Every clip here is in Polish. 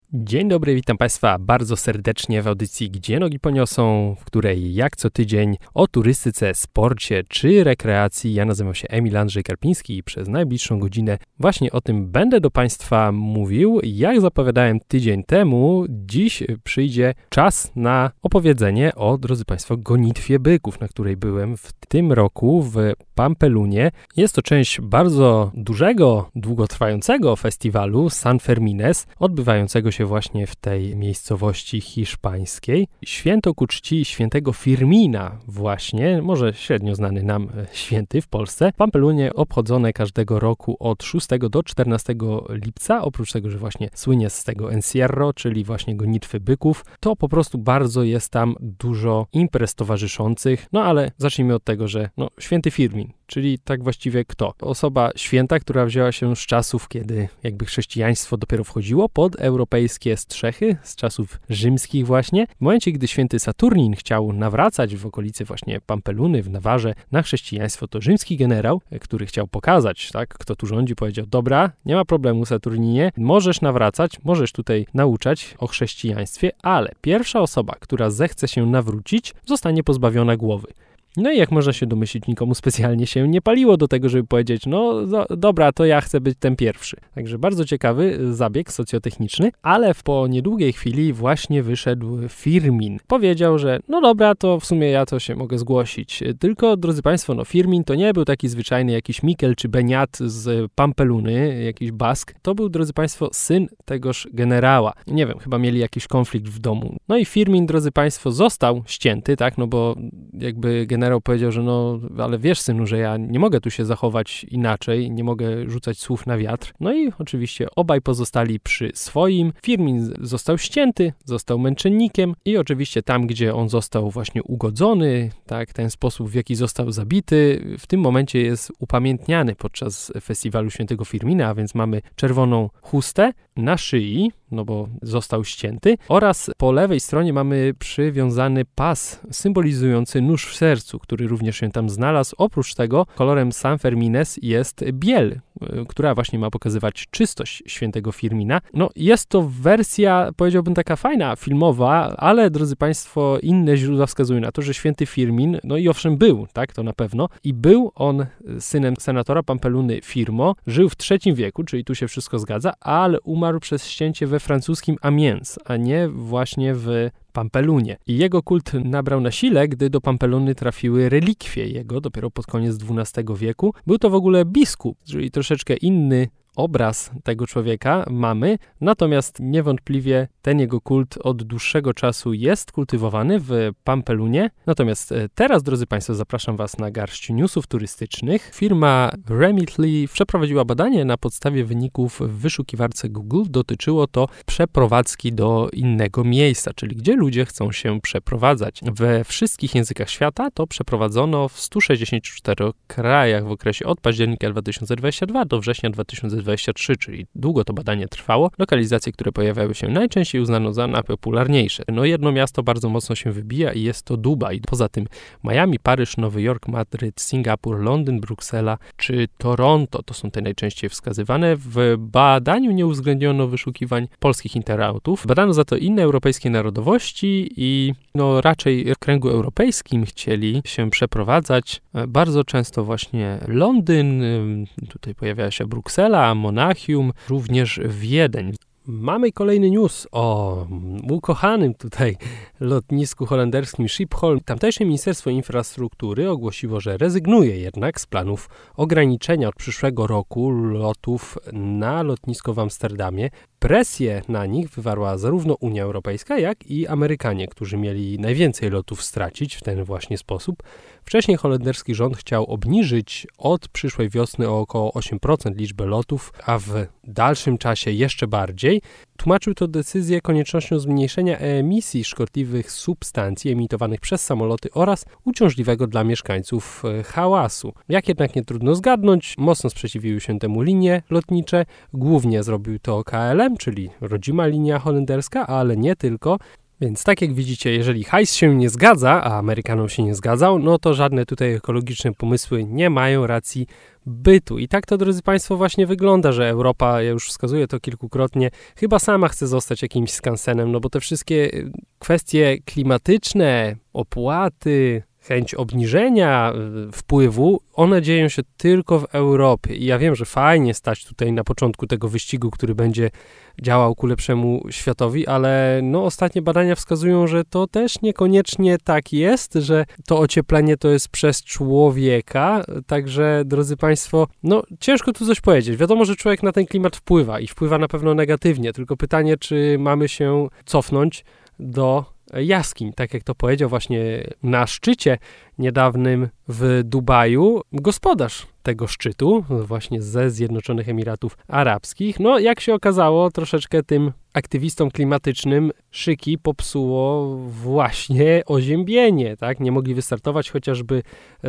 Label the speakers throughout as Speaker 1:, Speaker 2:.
Speaker 1: Dzień dobry, witam Państwa bardzo serdecznie w audycji Gdzie Nogi Poniosą, w której jak co tydzień o turystyce, sporcie czy rekreacji. Ja nazywam się Emil Andrzej Karpiński i przez najbliższą godzinę właśnie o tym będę do Państwa mówił. Jak zapowiadałem tydzień temu, dziś przyjdzie czas na opowiedzenie o, drodzy Państwo, gonitwie byków, na której byłem w tym roku w Pampelunie. Jest to część bardzo dużego, długotrwającego festiwalu San Fermines, odbywającego się właśnie w tej miejscowości hiszpańskiej. Święto ku czci świętego Firmina właśnie, może średnio znany nam święty w Polsce. W Pampelunie obchodzone każdego roku od 6 do 14 lipca, oprócz tego, że właśnie słynie z tego encierro, czyli właśnie gonitwy byków, to po prostu bardzo jest tam dużo imprez towarzyszących. No ale zacznijmy od tego, że święty Firmin, czyli tak właściwie kto? Osoba święta, która wzięła się z czasów, kiedy jakby chrześcijaństwo dopiero wchodziło pod europejskie strzechy, z czasów rzymskich właśnie. W momencie, gdy święty Saturnin chciał nawracać w okolicy właśnie Pampeluny, w Nawarze, na chrześcijaństwo, to rzymski generał, który chciał pokazać, tak, kto tu rządzi, powiedział: dobra, nie ma problemu, Saturninie, możesz nawracać, możesz tutaj nauczać o chrześcijaństwie, ale pierwsza osoba, która zechce się nawrócić, zostanie pozbawiona głowy. No i jak można się domyślić, nikomu specjalnie się nie paliło do tego, żeby powiedzieć: dobra, to ja chcę być ten pierwszy. Także bardzo ciekawy zabieg socjotechniczny, ale po niedługiej chwili właśnie wyszedł Firmin. Powiedział, że dobra, to w sumie ja to się mogę zgłosić. Tylko, drodzy Państwo, Firmin to nie był taki zwyczajny jakiś Mikel czy Beniat z Pampeluny, jakiś Bask. To był, drodzy Państwo, syn tegoż generała. Nie wiem, chyba mieli jakiś konflikt w domu. No i Firmin, drodzy Państwo, został ścięty, tak, bo jakby generał powiedział, że ale wiesz, synu, że ja nie mogę tu się zachować inaczej, nie mogę rzucać słów na wiatr. No i oczywiście obaj pozostali przy swoim. Firmin został ścięty, został męczennikiem i oczywiście tam, gdzie on został właśnie ugodzony, tak, ten sposób, w jaki został zabity, w tym momencie jest upamiętniany podczas festiwalu świętego Firmina, a więc mamy czerwoną chustę na szyi, bo został ścięty, oraz po lewej stronie mamy przywiązany pas symbolizujący nóż w sercu, który również się tam znalazł. Oprócz tego kolorem San Fermines jest biel, która właśnie ma pokazywać czystość świętego Firmina. Jest to wersja, powiedziałbym, taka fajna, filmowa, ale, drodzy Państwo, inne źródła wskazują na to, że święty Firmin, i owszem był, tak, to na pewno, i był on synem senatora Pampeluny Firmo, żył w III wieku, czyli tu się wszystko zgadza, ale umarł przez ścięcie we francuskim Amiens, a nie właśnie w Pampelunie. I jego kult nabrał na sile, gdy do Pampeluny trafiły relikwie jego, dopiero pod koniec XII wieku. Był to w ogóle biskup, czyli troszeczkę inny obraz tego człowieka mamy, natomiast niewątpliwie ten jego kult od dłuższego czasu jest kultywowany w Pampelunie. Natomiast teraz, drodzy Państwo, zapraszam Was na garść newsów turystycznych. Firma Remitly przeprowadziła badanie na podstawie wyników w wyszukiwarce Google. Dotyczyło to przeprowadzki do innego miejsca, czyli gdzie ludzie chcą się przeprowadzać. We wszystkich językach świata to przeprowadzono w 164 krajach w okresie od października 2022 do września 2023, czyli długo to badanie trwało. Lokalizacje, które pojawiały się najczęściej, uznano za najpopularniejsze. Jedno miasto bardzo mocno się wybija i jest to Dubaj. Poza tym Miami, Paryż, Nowy Jork, Madryt, Singapur, Londyn, Bruksela czy Toronto to są te najczęściej wskazywane. W badaniu nie uwzględniono wyszukiwań polskich internautów. Badano za to inne europejskie narodowości i raczej w kręgu europejskim chcieli się przeprowadzać. Bardzo często właśnie Londyn, tutaj pojawiała się Bruksela, Monachium, również Wiedeń. Mamy kolejny news o ukochanym tutaj lotnisku holenderskim Schiphol. Tamtejsze Ministerstwo Infrastruktury ogłosiło, że rezygnuje jednak z planów ograniczenia od przyszłego roku lotów na lotnisko w Amsterdamie. Presję na nich wywarła zarówno Unia Europejska, jak i Amerykanie, którzy mieli najwięcej lotów stracić w ten właśnie sposób. Wcześniej holenderski rząd chciał obniżyć od przyszłej wiosny o około 8% liczbę lotów, a w dalszym czasie jeszcze bardziej. Tłumaczył to decyzję koniecznością zmniejszenia emisji szkodliwych substancji emitowanych przez samoloty oraz uciążliwego dla mieszkańców hałasu. Jak jednak nie trudno zgadnąć, mocno sprzeciwiły się temu linie lotnicze. Głównie zrobił to KLM, czyli rodzima linia holenderska, ale nie tylko. Więc tak jak widzicie, jeżeli hajs się nie zgadza, a Amerykanom się nie zgadzał, no to żadne tutaj ekologiczne pomysły nie mają racji bytu. I tak to, drodzy Państwo, właśnie wygląda, że Europa, ja już wskazuję to kilkukrotnie, chyba sama chce zostać jakimś skansenem, no bo te wszystkie kwestie klimatyczne, opłaty, chęć obniżenia wpływu, one dzieją się tylko w Europie. I ja wiem, że fajnie stać tutaj na początku tego wyścigu, który będzie działał ku lepszemu światowi, ale no ostatnie badania wskazują, że to też niekoniecznie tak jest, że to ocieplenie to jest przez człowieka. Także, drodzy Państwo, no ciężko tu coś powiedzieć. Wiadomo, że człowiek na ten klimat wpływa i wpływa na pewno negatywnie, tylko pytanie, czy mamy się cofnąć do jaskiń, tak jak to powiedział właśnie na szczycie niedawnym w Dubaju gospodarz tego szczytu, właśnie ze Zjednoczonych Emiratów Arabskich. No, jak się okazało, troszeczkę tym aktywistom klimatycznym szyki popsuło właśnie oziębienie, tak? Nie mogli wystartować chociażby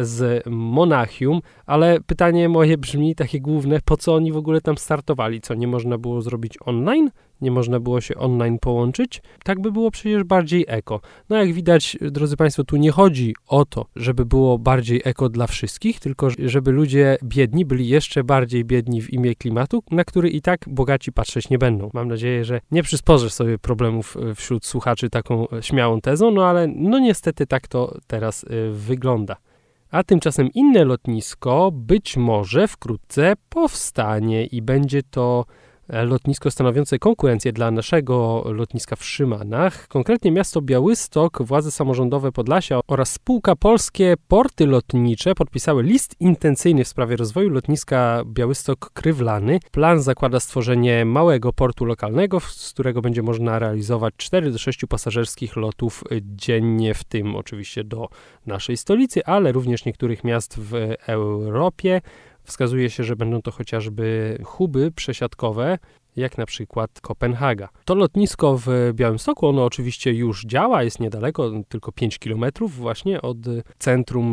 Speaker 1: z Monachium, ale pytanie moje brzmi takie główne, po co oni w ogóle tam startowali? Co, nie można było zrobić online? Nie można było się online połączyć? Tak by było przecież bardziej eko. No jak widać, drodzy Państwo, tu nie chodzi o to, żeby było bardziej eko dla wszystkich, tylko żeby ludzie biedni byli jeszcze bardziej biedni w imię klimatu, na który i tak bogaci patrzeć nie będą. Mam nadzieję, że nie przysporzę sobie problemów wśród słuchaczy taką śmiałą tezą, no ale no niestety tak to teraz wygląda. A tymczasem inne lotnisko być może wkrótce powstanie i będzie to lotnisko stanowiące konkurencję dla naszego lotniska w Szymanach. Konkretnie miasto Białystok, władze samorządowe Podlasia oraz spółka Polskie Porty Lotnicze podpisały list intencyjny w sprawie rozwoju lotniska Białystok-Krywlany. Plan zakłada stworzenie małego portu lokalnego, z którego będzie można realizować 4 do 6 pasażerskich lotów dziennie, w tym oczywiście do naszej stolicy, ale również niektórych miast w Europie. Wskazuje się, że będą to chociażby huby przesiadkowe, jak na przykład Kopenhaga. To lotnisko w Białymstoku, ono oczywiście już działa, jest niedaleko, tylko 5 km właśnie od centrum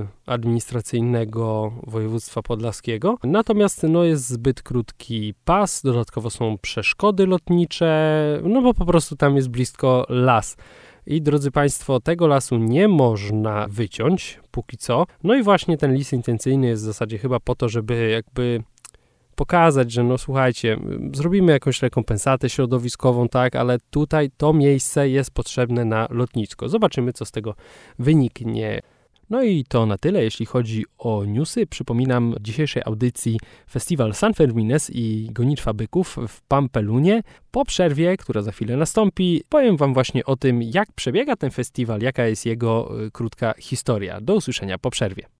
Speaker 1: administracyjnego województwa podlaskiego. Natomiast no, jest zbyt krótki pas, dodatkowo są przeszkody lotnicze, no bo po prostu tam jest blisko las. I drodzy Państwo, tego lasu nie można wyciąć póki co. No i właśnie ten list intencyjny jest w zasadzie chyba po to, żeby jakby pokazać, że no słuchajcie, zrobimy jakąś rekompensatę środowiskową, tak, ale tutaj to miejsce jest potrzebne na lotnisko. Zobaczymy, co z tego wyniknie. No i to na tyle, jeśli chodzi o newsy. Przypominam w dzisiejszej audycji festiwal San Fermines i gonitwa byków w Pampelunie. Po przerwie, która za chwilę nastąpi, powiem Wam właśnie o tym, jak przebiega ten festiwal, jaka jest jego krótka historia. Do usłyszenia po przerwie.